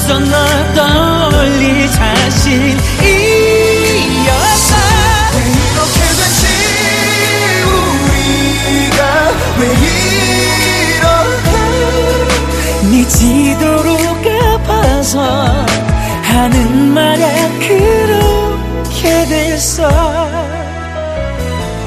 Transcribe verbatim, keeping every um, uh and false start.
벌써 널 떠올릴 자신이었어. 왜 이렇게 됐지 우리가 왜 이렇게 네 지도로 갚아서 하는 말야 그